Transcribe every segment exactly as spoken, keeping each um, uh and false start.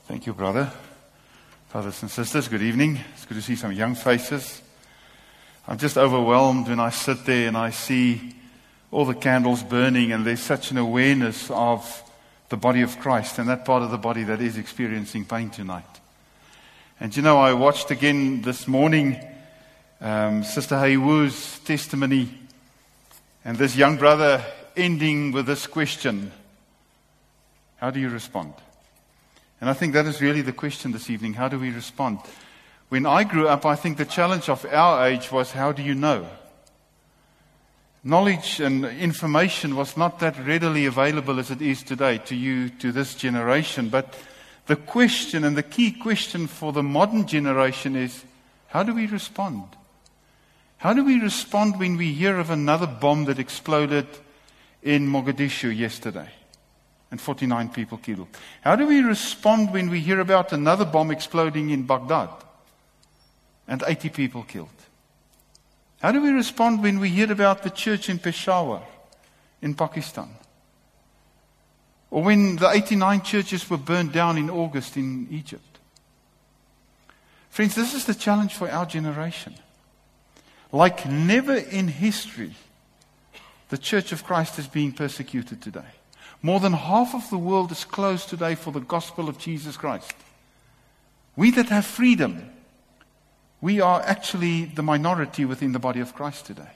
Thank you, brother. Brothers and sisters, good evening. It's good to see some young faces. I'm just overwhelmed when I sit there and I see all the candles burning, and there's such an awareness of the body of Christ and that part of the body that is experiencing pain tonight. And you know, I watched again this morning um, Sister Haywoo's testimony, and this young brother ending with this question: how do you respond? And I think that is really the question this evening. How do we respond? When I grew up, I think the challenge of our age was, how do you know? Knowledge and information was not that readily available as it is today to you, to this generation. But the question, and the key question for the modern generation is, how do we respond? How do we respond when we hear of another bomb that exploded in Mogadishu yesterday and forty-nine people killed? How do we respond when we hear about another bomb exploding in Baghdad and eighty people killed? How do we respond when we hear about the church in Peshawar in Pakistan? Or when the eighty-nine churches were burned down in August in Egypt? Friends, this is the challenge for our generation. Like never in history, the Church of Christ is being persecuted today. More than half of the world is closed today for the gospel of Jesus Christ. We that have freedom, we are actually the minority within the body of Christ today.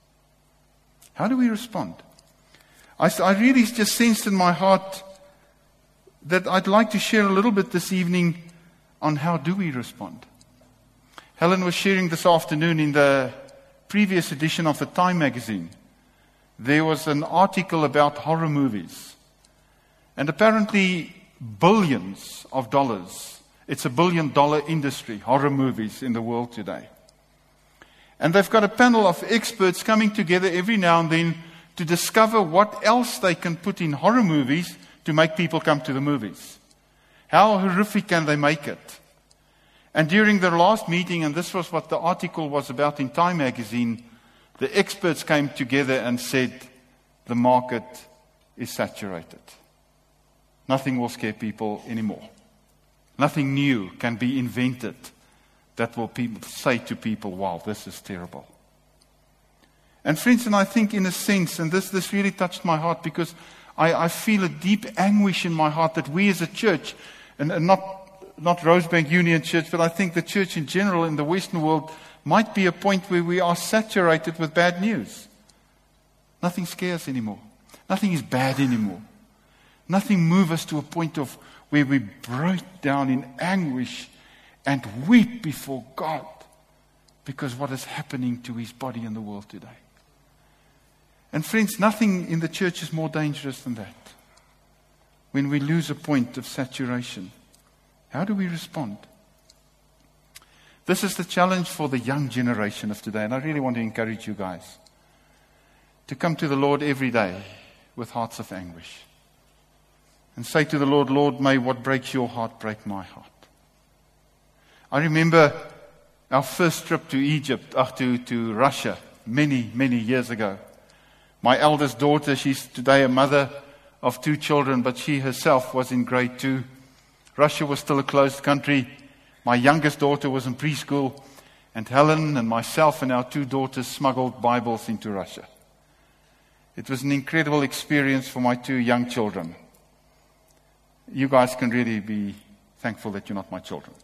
How do we respond? I, I really just sensed in my heart that I'd like to share a little bit this evening on how do we respond. Helen was sharing this afternoon in the previous edition of the Time magazine. There was an article about horror movies. And apparently billions of dollars. It's a billion dollar industry, horror movies in the world today. And they've got a panel of experts coming together every now and then to discover what else they can put in horror movies to make people come to the movies. How horrific can they make it? And during their last meeting, and this was what the article was about in Time magazine, the experts came together and said, the market is saturated. Nothing will scare people anymore. Nothing new can be invented that will people say to people, wow, this is terrible. And friends, and I think in a sense, and this, this really touched my heart, because I, I feel a deep anguish in my heart that we as a church, and, and not, not Rosebank Union Church, but I think the church in general in the Western world might be a point where we are saturated with bad news. Nothing scares anymore. Nothing is bad anymore. Nothing moves us to a point of where we break down in anguish and weep before God because what is happening to His body in the world today. And friends, nothing in the church is more dangerous than that. When we lose a point of saturation, how do we respond? This is the challenge for the young generation of today, and I really want to encourage you guys to come to the Lord every day with hearts of anguish. And say to the Lord, Lord, may what breaks your heart break my heart. I remember our first trip to Egypt, uh, to, to Russia, many, many years ago. My eldest daughter, she's today a mother of two children, but she herself was in grade two. Russia was still a closed country. My youngest daughter was in preschool, and Helen and myself and our two daughters smuggled Bibles into Russia. It was an incredible experience for my two young children. You guys can really be thankful that you're not my children.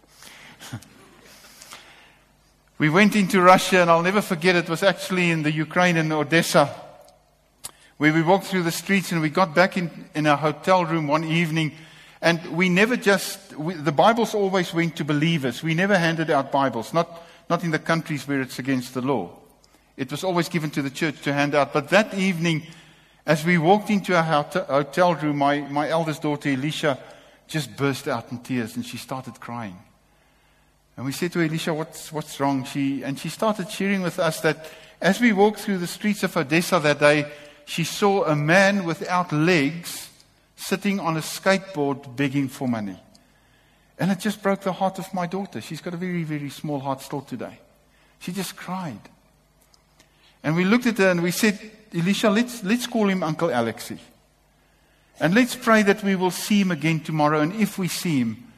We went into Russia, and I'll never forget, it was actually in the Ukraine, in Odessa, where we walked through the streets, and we got back in, in our hotel room one evening, and we never just, we, the Bibles always went to believers. We never handed out Bibles, not, not in the countries where it's against the law. It was always given to the church to hand out. But that evening, as we walked into our hotel room, my, my eldest daughter, Elisha, just burst out in tears, and she started crying. And we said to her, Elisha, what's, what's wrong? She, and she started sharing with us that as we walked through the streets of Odessa that day, she saw a man without legs sitting on a skateboard begging for money. And it just broke the heart of my daughter. She's got a very, very small heart still today. She just cried. And we looked at her and we said, Elisha, let's, let's call him Uncle Alexei. And let's pray that we will see him again tomorrow. And if we see him,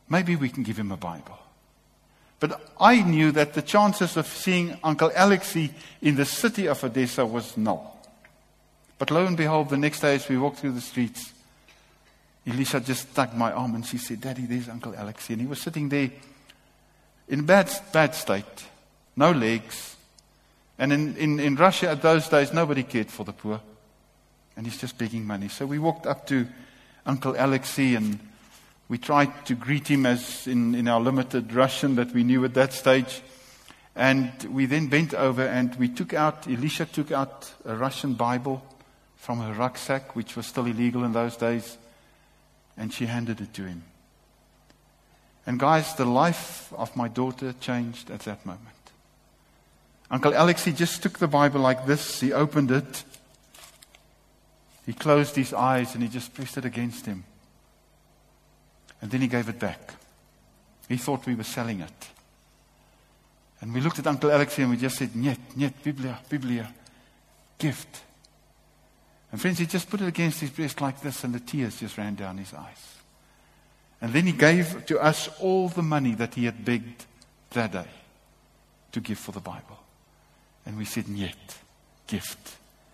maybe we can give him a Bible. But I knew that the chances of seeing Uncle Alexei in the city of Odessa was null. But lo and behold, the next day as we walked through the streets, Elisha just tugged my arm and she said, Daddy, there's Uncle Alexei. And he was sitting there in a bad, bad state, no legs. And in, in, in Russia at those days, nobody cared for the poor. And he's just begging money. So we walked up to Uncle Alexei and we tried to greet him as in, in our limited Russian that we knew at that stage. And we then bent over and we took out, Elisha took out a Russian Bible from her rucksack, which was still illegal in those days. And she handed it to him. And guys, the life of my daughter changed at that moment. Uncle Alexei just took the Bible like this. He opened it. He closed his eyes and he just pressed it against him. And then he gave it back. He thought we were selling it. And we looked at Uncle Alexei and we just said, Niet, niet, Biblia, Biblia, gift. And friends, he just put it against his breast like this and the tears just ran down his eyes. And then he gave to us all the money that he had begged that day to give for the Bible. And we said, Niet, gift.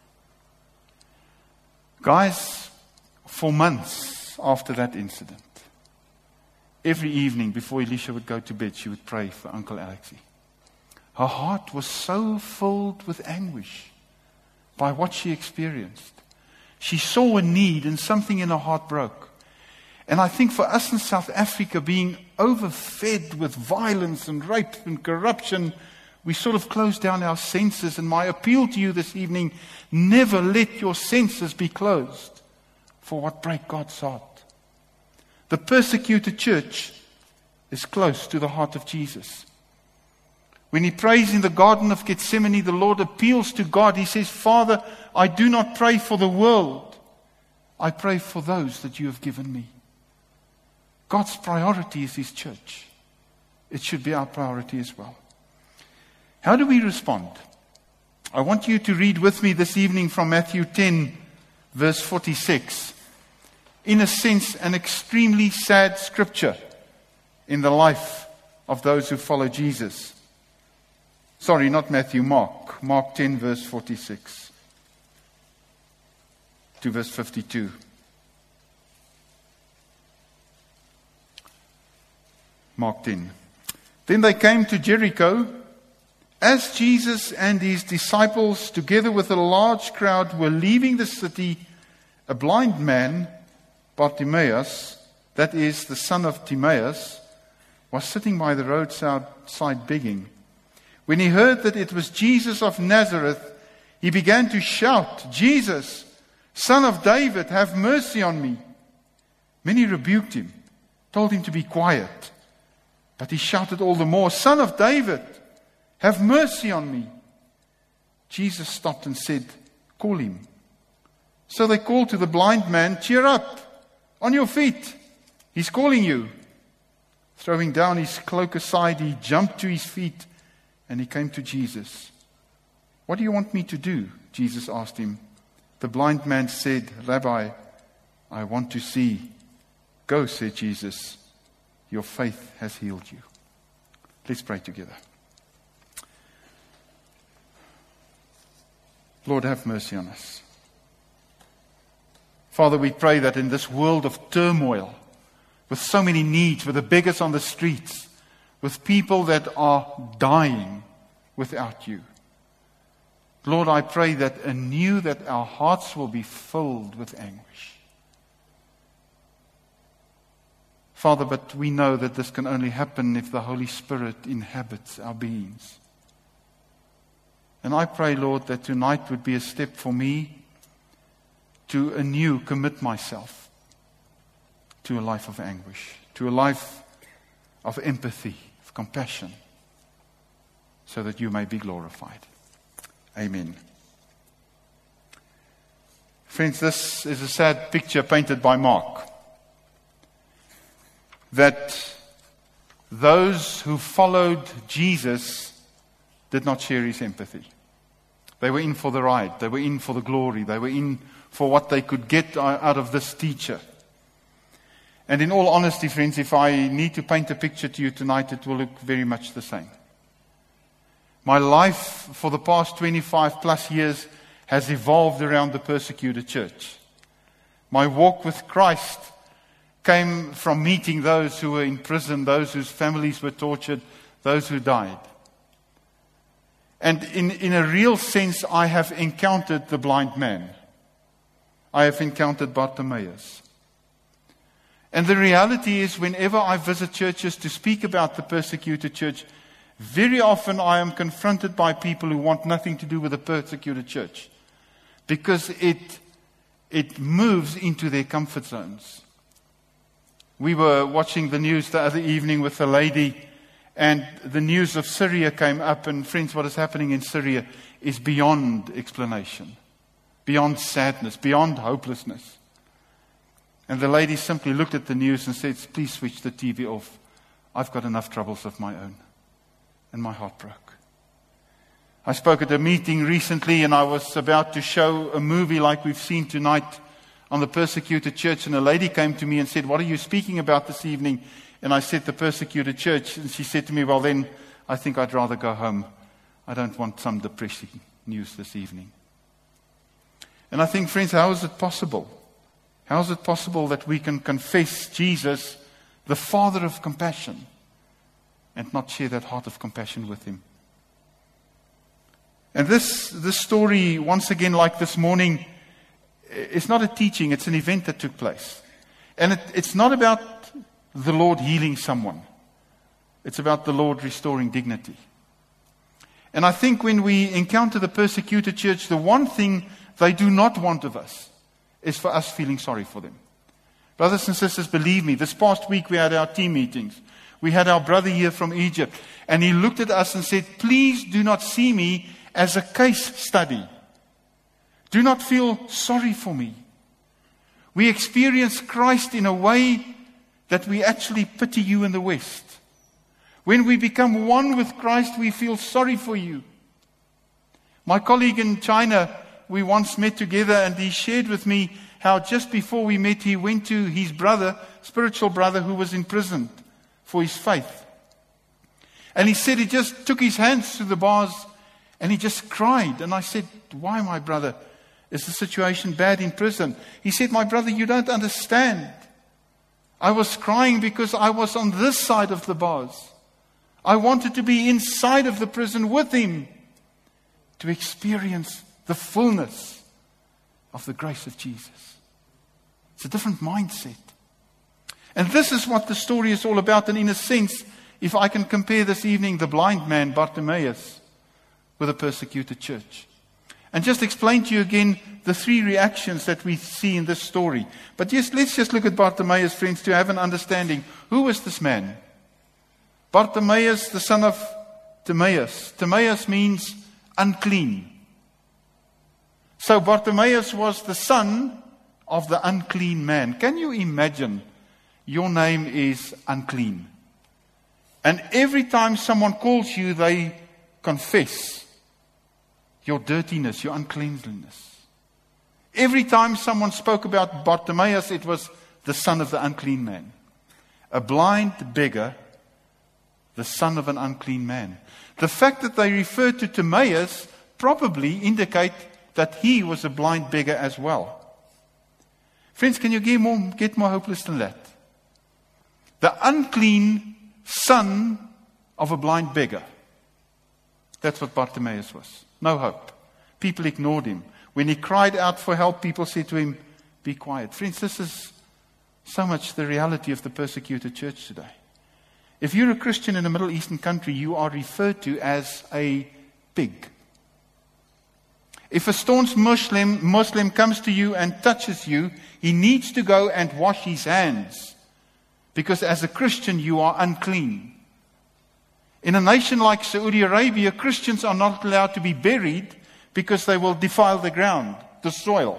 Guys, for months after that incident, every evening before Elisha would go to bed, she would pray for Uncle Alexei. Her heart was so filled with anguish by what she experienced. She saw a need and something in her heart broke. And I think for us in South Africa, being overfed with violence and rape and corruption, we sort of closed down our senses. And my appeal to you this evening, never let your senses be closed for what break God's heart. The persecuted church is close to the heart of Jesus. When he prays in the Garden of Gethsemane, the Lord appeals to God. He says, Father, I do not pray for the world. I pray for those that you have given me. God's priority is his church. It should be our priority as well. How do we respond? I want you to read with me this evening from Matthew ten, verse forty-six. In a sense, an extremely sad scripture in the life of those who follow Jesus. Sorry, not Matthew, Mark. Mark ten, verse forty-six to verse fifty-two. Mark ten. Then they came to Jericho. As Jesus and his disciples, together with a large crowd, were leaving the city, a blind man, Bartimaeus, that is, the son of Timaeus, was sitting by the roadside begging. When he heard that it was Jesus of Nazareth, he began to shout, Jesus, Son of David, have mercy on me. Many rebuked him, told him to be quiet. But he shouted all the more, Son of David, have mercy on me. Jesus stopped and said, call him. So they called to the blind man, cheer up, on your feet. He's calling you. Throwing down his cloak aside, he jumped to his feet and he came to Jesus. What do you want me to do? Jesus asked him. The blind man said, Rabbi, I want to see. Go, said Jesus. Your faith has healed you. Let's pray together. Lord, have mercy on us. Father, we pray that in this world of turmoil, with so many needs, with the beggars on the streets, with people that are dying without you, Lord, I pray that anew that our hearts will be filled with anguish. Father, but we know that this can only happen if the Holy Spirit inhabits our beings. And I pray, Lord, that tonight would be a step for me to anew commit myself to a life of anguish, to a life of empathy, of compassion, so that you may be glorified. Amen. Friends, this is a sad picture painted by Mark. That those who followed Jesus did not share his empathy. They were in for the ride. They were in for the glory. They were in for what they could get out of this teacher. And in all honesty, friends, if I need to paint a picture to you tonight, it will look very much the same. My life for the past twenty-five plus years has evolved around the persecuted church. My walk with Christ came from meeting those who were in prison, those whose families were tortured, those who died. And in, in a real sense, I have encountered the blind man. I have encountered Bartimaeus. And the reality is, whenever I visit churches to speak about the persecuted church, very often I am confronted by people who want nothing to do with the persecuted church, because it, it moves into their comfort zones. We were watching the news the other evening with a lady, and the news of Syria came up, and friends, what is happening in Syria is beyond explanation, beyond sadness, beyond hopelessness. And the lady simply looked at the news and said, please switch the T V off. I've got enough troubles of my own. And my heart broke. I spoke at a meeting recently, and I was about to show a movie like we've seen tonight on the persecuted church, and a lady came to me and said, what are you speaking about this evening? And I said, the persecuted church. And she said to me, well then, I think I'd rather go home. I don't want some depressing news this evening. And I think, friends, how is it possible? How is it possible that we can confess Jesus, the Father of compassion, and not share that heart of compassion with Him? And this, this story, once again, like this morning, it's not a teaching, it's an event that took place. And it, it's not about the Lord healing someone. It's about the Lord restoring dignity. And I think when we encounter the persecuted church, the one thing they do not want of us is for us feeling sorry for them. Brothers and sisters, believe me, this past week we had our team meetings. We had our brother here from Egypt, and he looked at us and said, please do not see me as a case study. Do not feel sorry for me. We experience Christ in a way that we actually pity you in the West. When we become one with Christ, we feel sorry for you. My colleague in China, we once met together, and he shared with me how just before we met, he went to his brother, spiritual brother, who was imprisoned for his faith. And he said he just took his hands to the bars and he just cried. And I said, why, my brother? Is the situation bad in prison? He said, my brother, you don't understand. I was crying because I was on this side of the bars. I wanted to be inside of the prison with him to experience the fullness of the grace of Jesus. It's a different mindset. And this is what the story is all about. And in a sense, if I can compare this evening the blind man, Bartimaeus, with a persecuted church. And just explain to you again the three reactions that we see in this story. But yes, let's just look at Bartimaeus, friends, to have an understanding. Who was this man? Bartimaeus, the son of Timaeus. Timaeus means unclean. So Bartimaeus was the son of the unclean man. Can you imagine your name is unclean? And every time someone calls you, they confess your dirtiness, your uncleanliness. Every time someone spoke about Bartimaeus, it was the son of the unclean man. A blind beggar, the son of an unclean man. The fact that they referred to Timaeus probably indicate that he was a blind beggar as well. Friends, can you get more, get more hopeless than that? The unclean son of a blind beggar. That's what Bartimaeus was. No hope. People ignored him. When he cried out for help, people said to him, be quiet. Friends, this is so much the reality of the persecuted church today. If you're a Christian in a Middle Eastern country, you are referred to as a pig. If a staunch Muslim, Muslim comes to you and touches you, he needs to go and wash his hands. Because as a Christian, you are unclean. In a nation like Saudi Arabia, Christians are not allowed to be buried because they will defile the ground, the soil.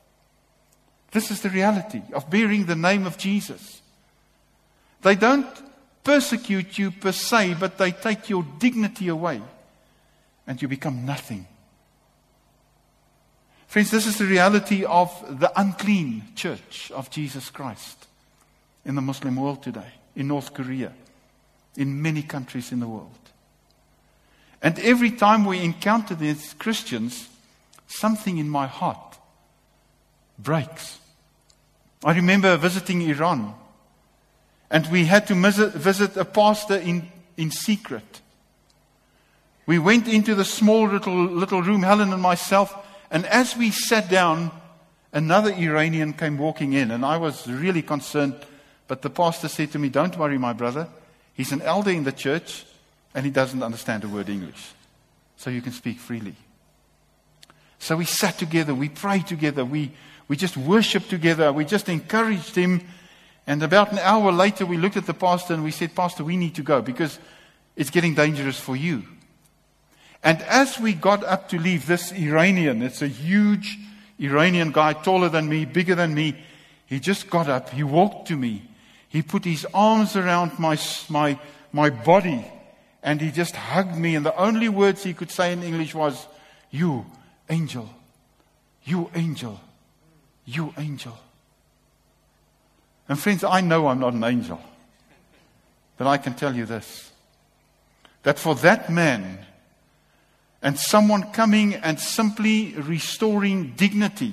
This is the reality of bearing the name of Jesus. They don't persecute you per se, but they take your dignity away and you become nothing. Friends, this is the reality of the unclean church of Jesus Christ. in the Muslim world today, in North Korea, in many countries in the world. And every time we encounter these Christians, something in my heart breaks. I remember visiting Iran, and we had to visit, visit a pastor in, in secret. We went into the small little, little room, Helen and myself, and as we sat down, another Iranian came walking in, and I was really concerned, but the pastor said to me, "Don't worry, my brother. He's an elder in the church, and he doesn't understand a word English. So you can speak freely." So we sat together, we prayed together, we, we just worshiped together, we just encouraged him. And about an hour later, we looked at the pastor and we said, "Pastor, we need to go because it's getting dangerous for you." And as we got up to leave, this Iranian, it's a huge Iranian guy, taller than me, bigger than me, he just got up, he walked to me, he put his arms around my, my, my body, and he just hugged me, and the only words he could say in English was, "You angel, you angel, you angel." And friends, I know I'm not an angel, but I can tell you this, that for that man, and someone coming and simply restoring dignity,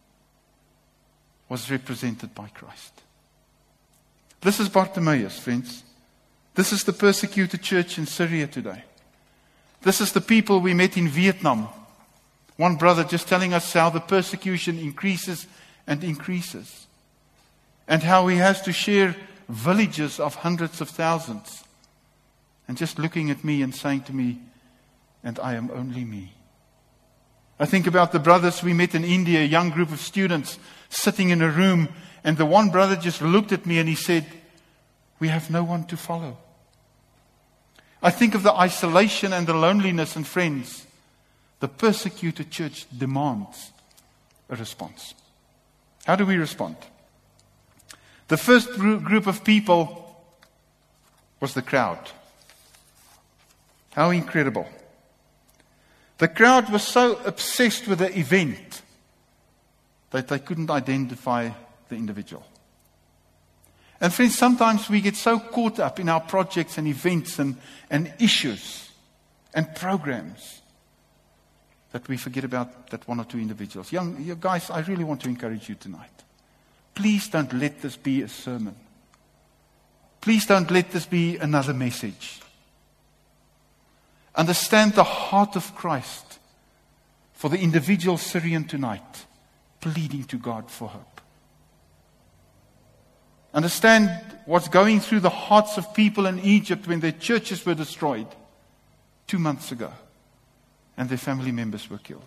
was represented by Christ. This is Bartimaeus, friends. This is the persecuted church in Syria today. This is the people we met in Vietnam. One brother just telling us how the persecution increases and increases. And how he has to share villages of hundreds of thousands. And just looking at me and saying to me, "And I am only me." I think about the brothers we met in India, a young group of students sitting in a room. And the one brother just looked at me and he said, "We have no one to follow." I think of the isolation and the loneliness, and friends, the persecuted church demands a response. How do we respond? The first group of people was the crowd. How incredible. The crowd was so obsessed with the event that they couldn't identify the individual. And friends, sometimes we get so caught up in our projects and events and, and issues and programs that we forget about that one or two individuals. Young, young guys, I really want to encourage you tonight. Please don't let this be a sermon. Please don't let this be another message. Understand the heart of Christ for the individual Syrian tonight, pleading to God for hope. Understand what's going through the hearts of people in Egypt when their churches were destroyed two months ago and their family members were killed.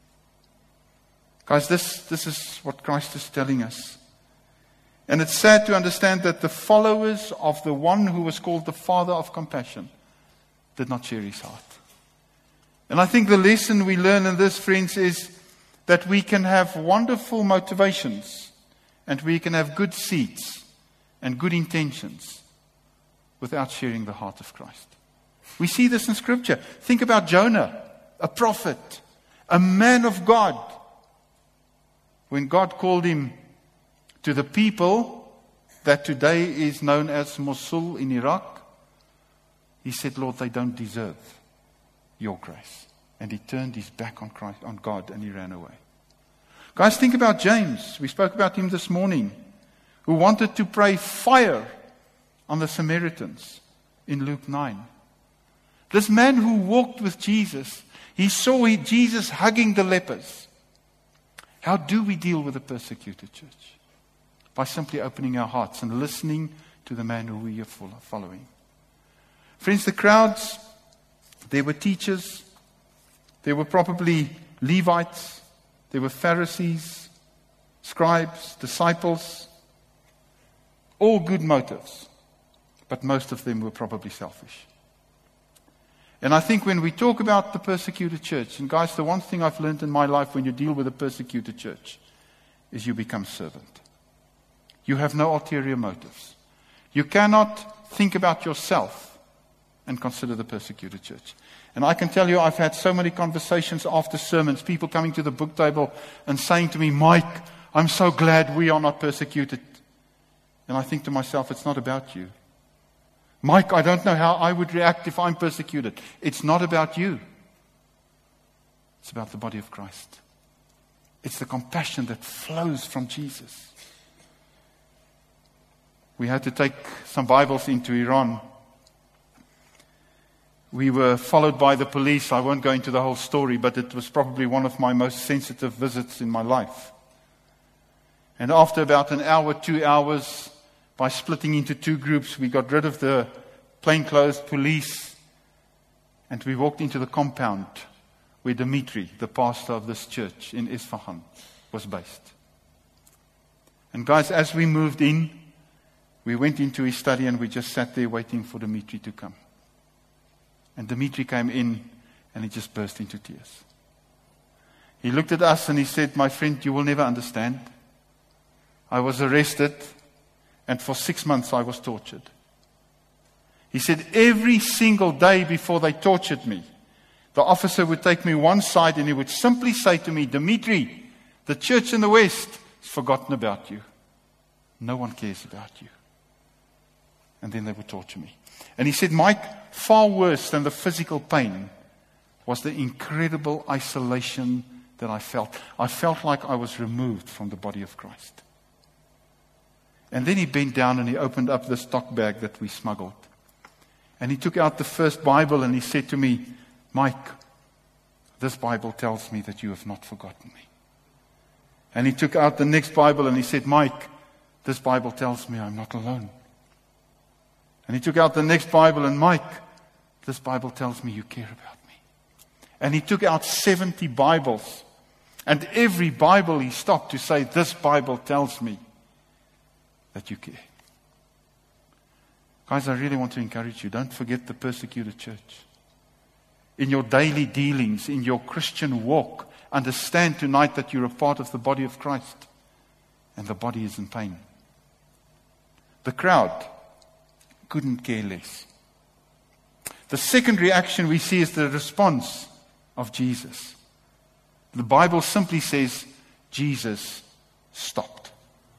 Guys, this, this is what Christ is telling us. And it's sad to understand that the followers of the one who was called the Father of Compassion did not share his heart. And I think the lesson we learn in this, friends, is that we can have wonderful motivations and we can have good seeds and good intentions without sharing the heart of Christ. We see this in Scripture. Think about Jonah, a prophet, a man of God. When God called him to the people that today is known as Mosul in Iraq, he said, "Lord, they don't deserve your grace." And he turned his back on Christ, on God, and he ran away. Guys, think about James. We spoke about him this morning, who wanted to pray fire on the Samaritans in Luke nine. This man who walked with Jesus, he saw Jesus hugging the lepers. How do we deal with a persecuted church? By simply opening our hearts and listening to the man who we are following. Friends, the crowds, there were teachers, there were probably Levites, there were Pharisees, scribes, disciples, all good motives, but most of them were probably selfish. And I think when we talk about the persecuted church, and guys, the one thing I've learned in my life when you deal with a persecuted church is you become servant. You have no ulterior motives. You cannot think about yourself and consider the persecuted church. And I can tell you, I've had so many conversations after sermons, people coming to the book table and saying to me, "Mike, I'm so glad we are not persecuted." And I think to myself, it's not about you. Mike, I don't know how I would react if I'm persecuted. It's not about you. It's about the body of Christ. It's the compassion that flows from Jesus. We had to take some Bibles into Iran. We were followed by the police. I won't go into the whole story, but it was probably one of my most sensitive visits in my life. And after about an hour, two hours, by splitting into two groups, we got rid of the plainclothes police and we walked into the compound where Dimitri, the pastor of this church in Isfahan, was based. And guys, as we moved in, we went into his study and we just sat there waiting for Dimitri to come. And Dimitri came in and he just burst into tears. He looked at us and he said, "My friend, you will never understand. I was arrested and for six months I was tortured." He said, every single day before they tortured me, the officer would take me one side and he would simply say to me, "Dimitri, the church in the West has forgotten about you. No one cares about you." And then they would torture me. And he said, "Mike, far worse than the physical pain was the incredible isolation that I felt. I felt like I was removed from the body of Christ." And then he bent down and he opened up the stock bag that we smuggled. And he took out the first Bible and he said to me, "Mike, this Bible tells me that you have not forgotten me." And he took out the next Bible and he said, "Mike, this Bible tells me I'm not alone." And he took out the next Bible and, "Mike, this Bible tells me you care about me." And he took out seventy Bibles. And every Bible he stopped to say, "This Bible tells me that you care." Guys, I really want to encourage you. Don't forget the persecuted church. In your daily dealings, in your Christian walk, understand tonight that you're a part of the body of Christ. And the body is in pain. The crowd couldn't care less. The second reaction we see is the response of Jesus. The Bible simply says, Jesus stopped.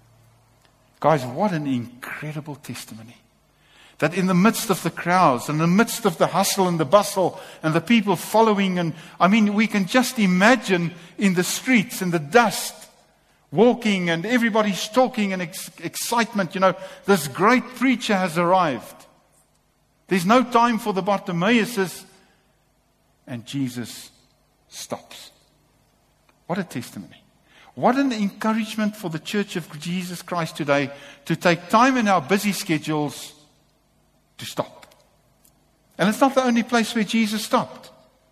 Guys, what an incredible testimony. That in the midst of the crowds, in the midst of the hustle and the bustle, and the people following, and I mean, we can just imagine in the streets, in the dust, walking, and everybody's talking and ex- excitement. You know, this great preacher has arrived. There's no time for the Bartimaeuses, and Jesus stops. What a testimony. What an encouragement for the Church of Jesus Christ today to take time in our busy schedules to stop. And it's not the only place where Jesus stopped.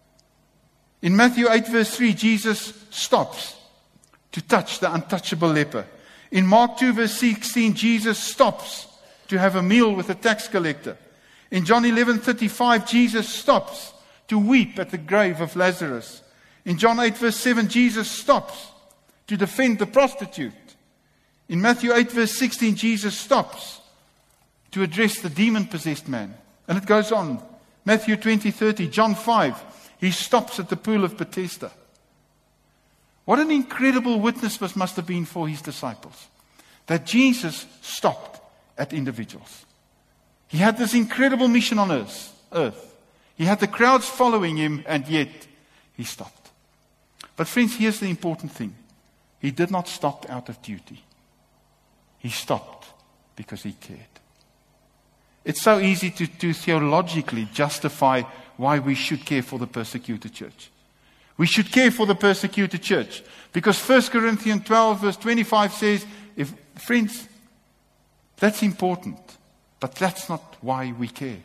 In Matthew eight verse three, Jesus stops to touch the untouchable leper. In Mark two verse sixteen, Jesus stops to have a meal with a tax collector. In John eleven thirty-five, Jesus stops to weep at the grave of Lazarus. In John eight verse seven, Jesus stops to defend the prostitute. In Matthew eight verse sixteen, Jesus stops to address the demon-possessed man. And it goes on. Matthew twenty thirty, John five, he stops at the pool of Bethesda. What an incredible witness this must have been for his disciples. That Jesus stopped at individuals. He had this incredible mission on earth. earth. He had the crowds following him, and yet he stopped. But friends, here's the important thing. He did not stop out of duty. He stopped because he cared. It's so easy to, to theologically justify why we should care for the persecuted church. We should care for the persecuted church because First Corinthians twelve verse twenty-five says, if friends, that's important, but that's not why we care.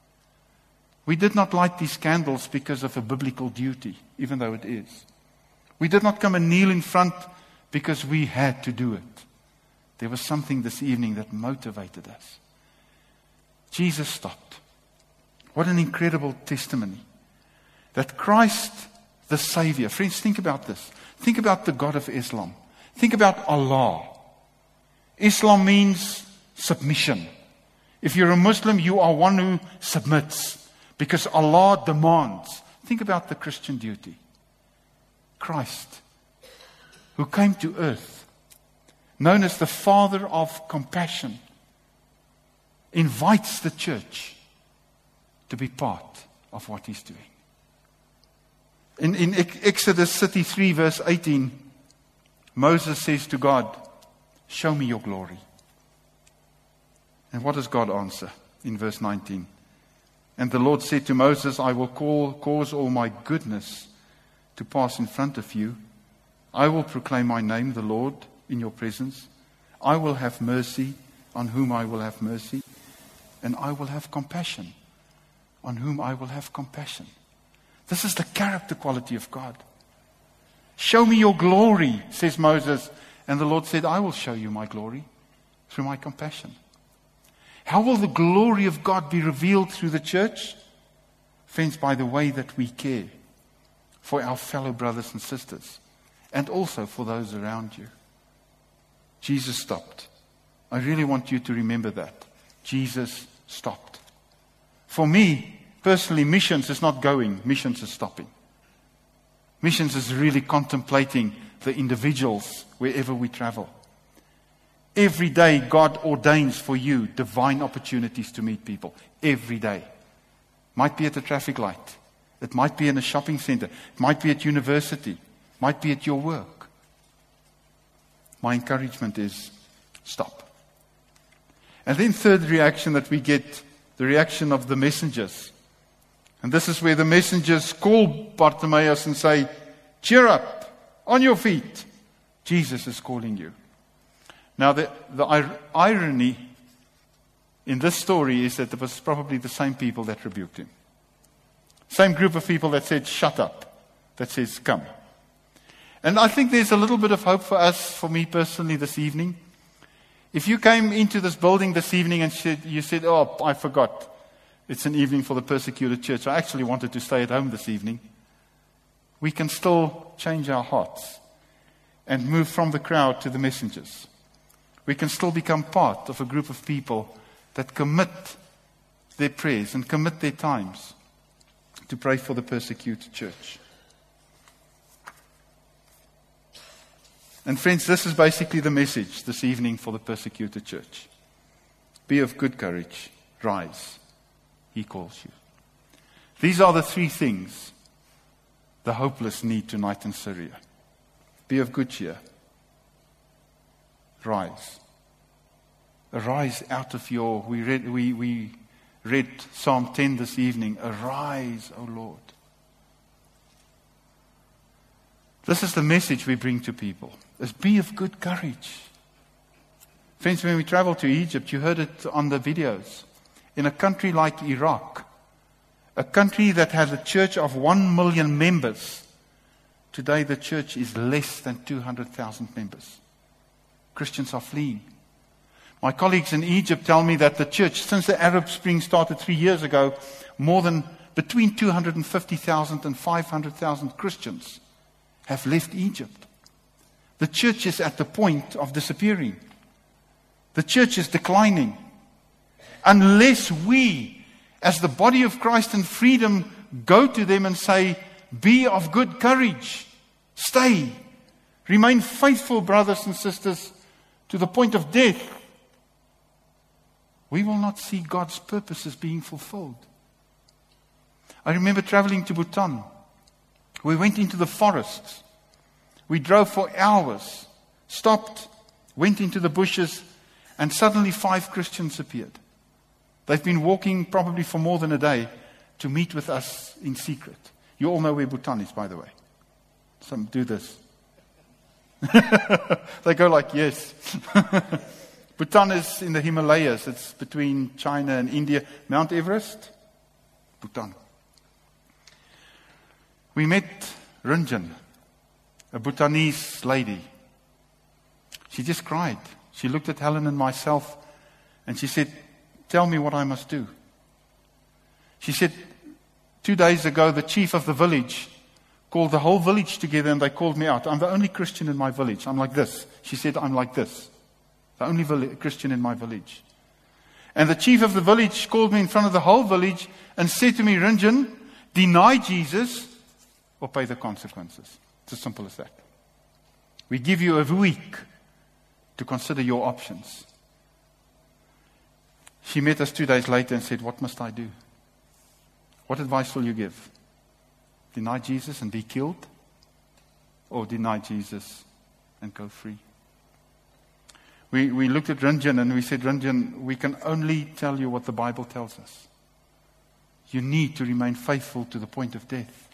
We did not light these candles because of a biblical duty, even though it is. We did not come and kneel in front because we had to do it. There was something this evening that motivated us. Jesus stopped. What an incredible testimony. That Christ, the Savior. Friends, think about this. Think about the God of Islam. Think about Allah. Islam means submission. If you're a Muslim, you are one who submits because Allah demands. Think about the Christian duty. Christ, who came to earth, known as the Father of compassion, invites the church to be part of what He's doing. In, in Exodus thirty-three, verse eighteen, Moses says to God, show me your glory. And what does God answer in verse nineteen? And the Lord said to Moses, I will call, cause all my goodness to pass in front of you. I will proclaim my name, the Lord, in your presence. I will have mercy on whom I will have mercy. And I will have compassion on whom I will have compassion. This is the character quality of God. Show me your glory, says Moses. And the Lord said, I will show you my glory through my compassion. How will the glory of God be revealed through the church? Friends, by the way that we care for our fellow brothers and sisters, and also for those around you. Jesus stopped. I really want you to remember that. Jesus stopped. For me, personally, missions is not going. Missions is stopping. Missions is really contemplating the individuals wherever we travel. Every day, God ordains for you divine opportunities to meet people. Every day. Might be at a traffic light. It might be in a shopping center. It might be at university. It might be at your work. My encouragement is stop. And then third reaction that we get, the reaction of the messengers. And this is where the messengers call Bartimaeus and say, cheer up, on your feet. Jesus is calling you. Now the, the ir- irony in this story is that it was probably the same people that rebuked him. Same group of people that said, shut up, that says, come. And I think there's a little bit of hope for us, for me personally this evening. If you came into this building this evening and said, you said, oh, I forgot, it's an evening for the persecuted church. I actually wanted to stay at home this evening. We can still change our hearts and move from the crowd to the messengers. We can still become part of a group of people that commit their prayers and commit their times to pray for the persecuted church. And friends, this is basically the message this evening for the persecuted church. Be of good courage. Rise. He calls you. These are the three things the hopeless need tonight in Syria. Be of good cheer. Rise. Arise out of your, we read, we, we read Psalm ten this evening. Arise, O Lord. This is the message we bring to people. Is be of good courage. Friends, when we traveled to Egypt, you heard it on the videos. In a country like Iraq, a country that had a church of one million members, today the church is less than two hundred thousand members. Christians are fleeing. My colleagues in Egypt tell me that the church, since the Arab Spring started three years ago, more than between two hundred fifty thousand and five hundred thousand Christians have left Egypt. The church is at the point of disappearing. The church is declining. Unless we, as the body of Christ in freedom, go to them and say, be of good courage. Stay. Remain faithful, brothers and sisters, to the point of death. We will not see God's purposes being fulfilled. I remember traveling to Bhutan. We went into the forests. We drove for hours, stopped, went into the bushes, and suddenly five Christians appeared. They've been walking probably for more than a day to meet with us in secret. You all know where Bhutan is, by the way. Some do this. They go like, yes. Bhutan is in the Himalayas. It's between China and India. Mount Everest, Bhutan. We met Ranjan, a Bhutanese lady. She just cried. She looked at Helen and myself and she said, tell me what I must do. She said, two days ago, the chief of the village called the whole village together and they called me out. I'm the only Christian in my village. I'm like this. She said, I'm like this. The only villi- Christian in my village. And the chief of the village called me in front of the whole village and said to me, Ranjan, deny Jesus or pay the consequences. It's as simple as that. We give you a week to consider your options. She met us two days later and said, what must I do? What advice will you give? Deny Jesus and be killed? Or deny Jesus and go free? We, we looked at Ranjan and we said, Ranjan, we can only tell you what the Bible tells us. You need to remain faithful to the point of death.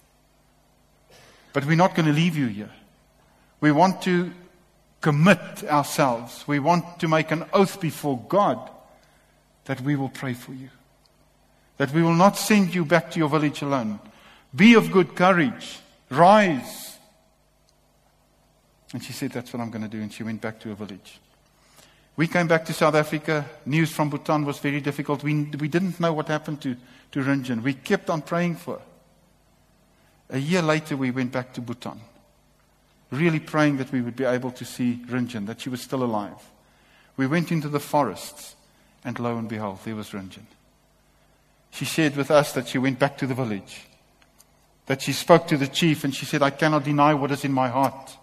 But we're not going to leave you here. We want to commit ourselves. We want to make an oath before God that we will pray for you. That we will not send you back to your village alone. Be of good courage. Rise. And she said, that's what I'm going to do. And she went back to her village. We came back to South Africa. News from Bhutan was very difficult. We, we didn't know what happened to, to Ranjan. We kept on praying for her. A year later, we went back to Bhutan. Really praying that we would be able to see Ranjan, that she was still alive. We went into the forests, and lo and behold, there was Ranjan. She shared with us that she went back to the village, that she spoke to the chief, and she said, I cannot deny what is in my heart.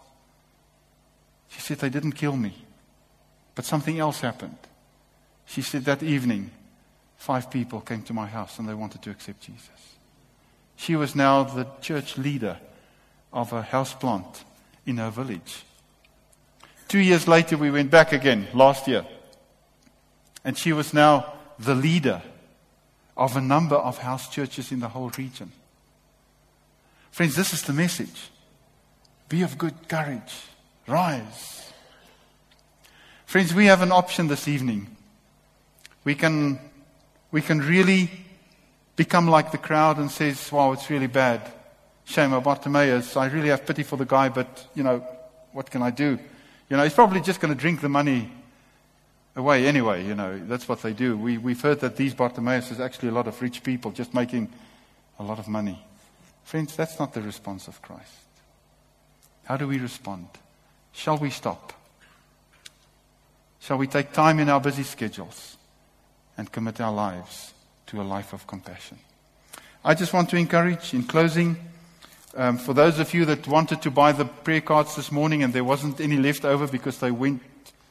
She said, they didn't kill me, but something else happened. She said, that evening, five people came to my house, and they wanted to accept Jesus. She was now the church leader of a house plant in her village. Two years later, we went back again, last year. And she was now the leader of a number of house churches in the whole region. Friends, this is the message. Be of good courage. Rise. Friends, we have an option this evening. We can, we can really become like the crowd and says, wow, it's really bad. Shame about Bartimaeus. I really have pity for the guy, but, you know, what can I do? You know, he's probably just going to drink the money away anyway, you know. That's what they do. We, we've heard that these Bartimaeus is actually a lot of rich people just making a lot of money. Friends, that's not the response of Christ. How do we respond? Shall we stop? Shall we take time in our busy schedules and commit our lives to a life of compassion? I just want to encourage, in closing, um, for those of you that wanted to buy the prayer cards this morning and there wasn't any left over because they went,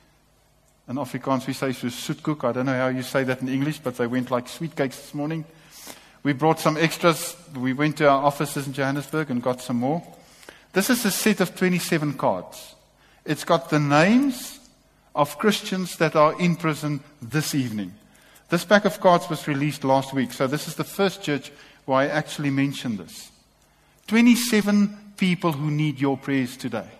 in Afrikaans we say soetkoek, I don't know how you say that in English, but they went like sweet cakes this morning. We brought some extras. We went to our offices in Johannesburg and got some more. This is a set of twenty-seven cards. It's got the names of Christians that are in prison this evening. This pack of cards was released last week, so this is the first church where I actually mentioned this. twenty-seven people who need your prayers today.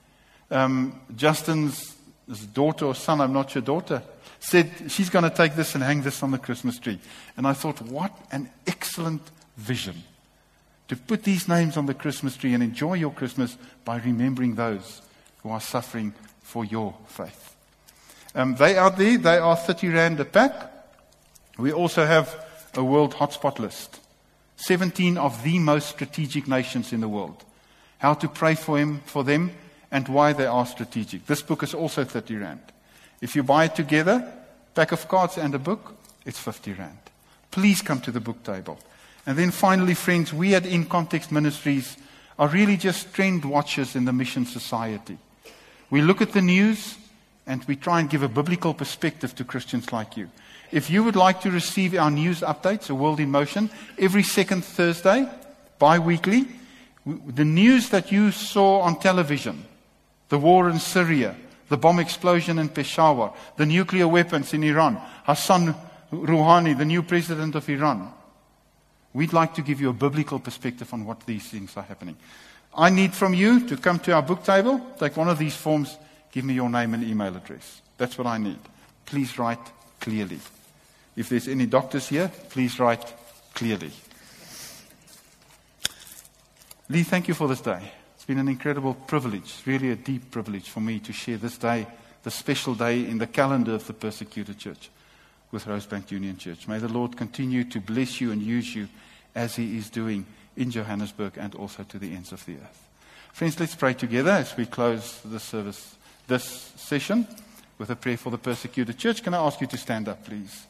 Um, Justin's daughter or son, I'm not sure, daughter, said she's going to take this and hang this on the Christmas tree. And I thought, what an excellent vision. To put these names on the Christmas tree and enjoy your Christmas by remembering those who are suffering for your faith. Um, they are there. They are thirty rand a pack. We also have a world hotspot list. seventeen of the most strategic nations in the world. How to pray for him, for them and why they are strategic. This book is also thirty rand. If you buy it together, pack of cards and a book, it's fifty rand. Please come to the book table. And then finally, friends, we at In Context Ministries are really just trend watchers in the mission society. We look at the news and we try and give a biblical perspective to Christians like you. If you would like to receive our news updates, A World in Motion, every second Thursday, bi-weekly, the news that you saw on television, the war in Syria, the bomb explosion in Peshawar, the nuclear weapons in Iran, Hassan Rouhani, the new president of Iran. We'd like to give you a biblical perspective on what these things are happening. I need from you to come to our book table, take one of these forms, give me your name and email address. That's what I need. Please write clearly. If there's any doctors here, please write clearly. Lee, thank you for this day. It's been an incredible privilege, really a deep privilege for me to share this day, the special day in the calendar of the persecuted church with Rosebank Union Church. May the Lord continue to bless you and use you as He is doing in Johannesburg and also to the ends of the earth. Friends, let's pray together as we close this service, this session, with a prayer for the persecuted church. Can I ask you to stand up, please?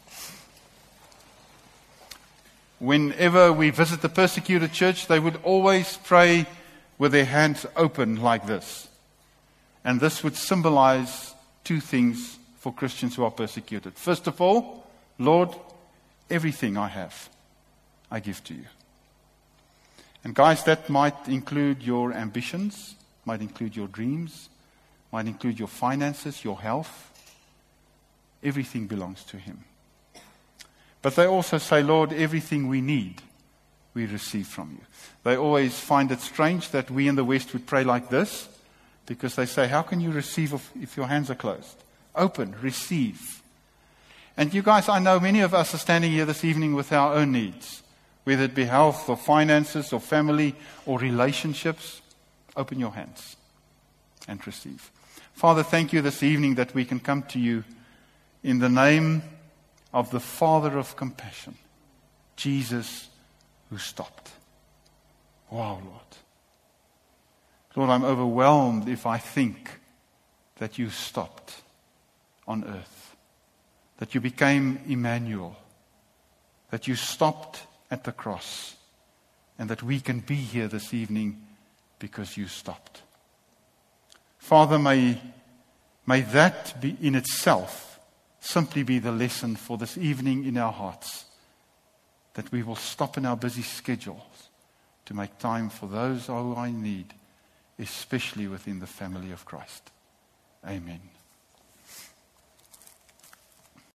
Whenever we visit the persecuted church, they would always pray with their hands open like this. And this would symbolize two things for Christians who are persecuted. First of all, Lord, everything I have, I give to you. And guys, that might include your ambitions, might include your dreams, might include your finances, your health. Everything belongs to Him. But they also say, Lord, everything we need, we receive from you. They always find it strange that we in the West would pray like this, because they say, how can you receive if, if your hands are closed? Open, receive. And you guys, I know many of us are standing here this evening with our own needs, whether it be health or finances or family or relationships. Open your hands and receive. Father, thank you this evening that we can come to you in the name of the Father of compassion, Jesus, who stopped. Wow, Lord. Lord, I'm overwhelmed if I think that you stopped on earth, that you became Emmanuel, that you stopped at the cross, and that we can be here this evening because you stopped. Father, may, may that be in itself simply be the lesson for this evening in our hearts, that we will stop in our busy schedules to make time for those who I need, especially within the family of Christ. Amen.